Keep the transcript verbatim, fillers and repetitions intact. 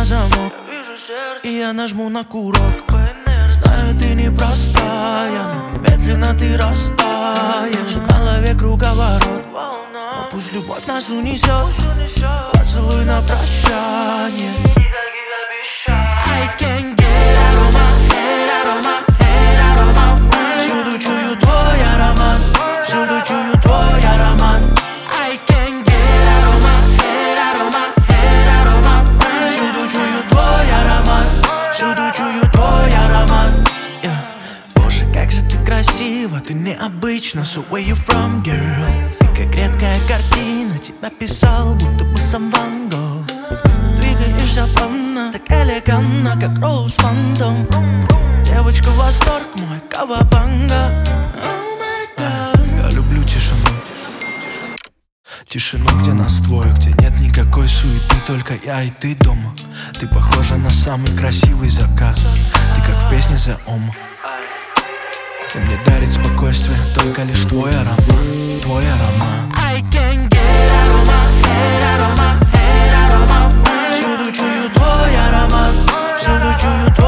замок, и я нажму на курок. Знаю, ты непростая, но медленно ты растаешь. В голове круговорот, но пусть любовь нас унесет. Поцелуй на прощание. I can't get out of my head, out of my head, out of my mind. Всюду чую твой аромат, всюду чую твой аромат. I can't get out of my head, out of my head, out of my mind. Всюду чую твой аромат, всюду чую твой аромат. Yeah. Боже, как же ты красива, ты необычна. So where you from, girl? Ты как редкая картина, тебя писал, будто бы сам Ван Гог. Двигаешься плавно, так элегантно, как Роуз Фантом. Девочка, восторг мой, кавабанга. Я люблю тишину. Тишину, где нас двое, где нет никакой суеты, только я и ты дома. Ты похожа на самый красивый закат. Ты как в песне The Om. Ты мне дарит спокойствие, только лишь твой аромат, твой аромат. I can't get out of my head, out of my head, out of my mind. Всюду чую твой аромат, всюду чую твой